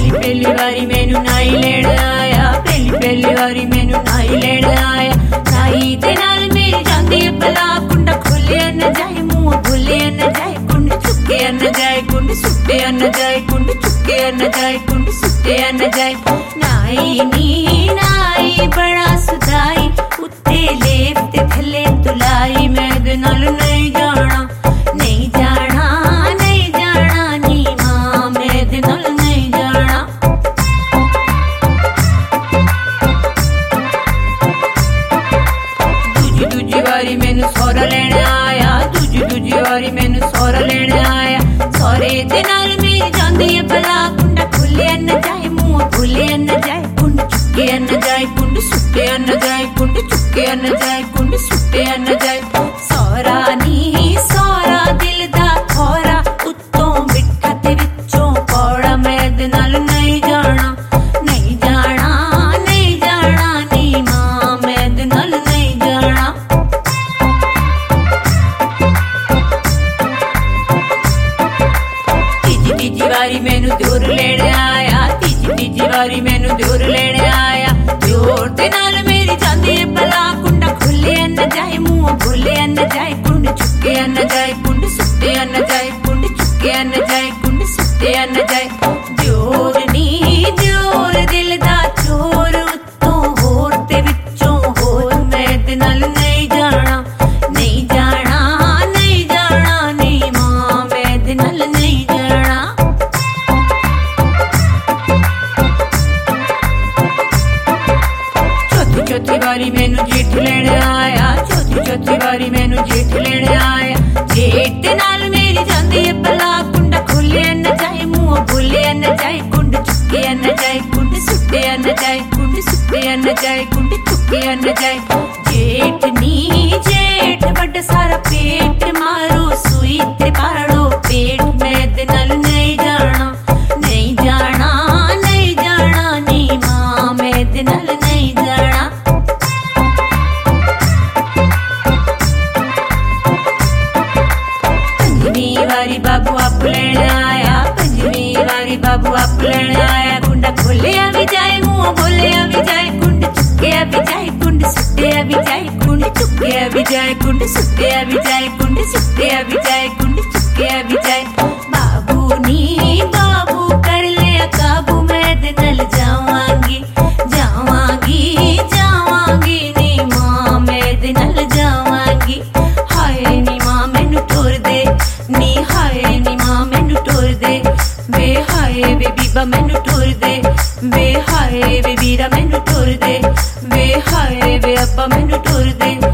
पहली वारी मैनू नाई लेण आया, पहली वारी मैनू नाई लेण आया। नाई दे नाल मेरी जांदी भला कुंडा खोलिया न जाए, मुंह भुलिया न जाए, कुंड चुकिया न जाए, कुंड सुटिया न जाए, कुंड चुकिया न जाए, कुंड सुटिया न जाए। नाई नी नाई बड़ा सुदाई, उत्ते लेप ते थले तुलाई। मैं दे नाल नहीं जाना, नहीं जाना, नहीं जाना नी मां, मैं दे नाल नहीं जाना। दूजी वारी मैनू सौरा लेण आया, दूजी वारी मैनू सौरा लेण आया। सौरे दे नाल मेरी जांदी भला कुंडा खुलिया न जाए, मुंह भुलिया न जाए, कुंड चुकिया न जाए, कुंड सुटिया न जाए, कुंड चुकिया न जाए, कुंड सुटिया न जाए। सौरा नी सौरा दिल दा खौरा, उत्तों मिठा ते विचों कौड़ा। मैं दे नाल नहीं जाना, नहीं जाना, नहीं जाना नी मां, मैं दे नाल नहीं जाना। तीजी वारी मैनू दियोर लेण आया, तीजी वारी मैनू दियोर लेण आया। दियोर दे नाल मेरी जांदी भला कुंडा खुलिया न जाए, मुंह भुलिया न जाए, कुंड चुकिया न जाए, कुंड सुटिया न जाए, कुंड चुकिया न जाए, कुंड सुटिया न जाए। दियोर नी दियोर दिल दा चोर, उत्तों होर ते विचों होर। मैं दे नाल नहीं जाना, नहीं जाना, नहीं जाना नी मां, मैं दे नाल नहीं जाना। चौथी वारी मैनू जेठ लेण आया, चौथी वारी मैनू जेठ लेण आया। जेठ दे नाल मेरी जांदी भला कुंडा खुलिया न जाए, मुंह भुलिया न जाए, कुंड चुकिया न जाए, कुंड सुटिया न जाए, कुंड सुटिया न जाए, कुंड चुकिया न जाए। जेठ नी जेठ बड़ा सारा पेट मारो, सुई ते पाड़ो पेट। मैं दे नाल नहीं जाना, नहीं जाना, नहीं जाना नी मां, मैं दे नाल नहीं जाना। पंजवीं वारी बाबू आप लेण आया, पंजवीं वारी बाबू आप लेण आया। कुंडा खोलिया भी जाए, मुंह बोलिया भी जाए, कुंड चुकिया भी जाए, कुंड सुटिया भी जाए, कुंड चुकिया भी जाए, कुंड सुटिया भी जाए, कुंड सुटिया भी जाए, कुंड चुकिया भी जाए। बाबू नी बाबू कर लिया काबू, मैं दे नाल जावांगी, जावांगी, जावांगी नी मां, मैं दे नाल जावांगी। हाय नी मां मैनू टोर दे, नी हाय नी मां मैनू टोर दे। वे हाय वे बीबा मैनू टोर दे, वे हाय वे बीरा मैनू टोर दे, वे हाय वे अब्बा मैनू टोर दे।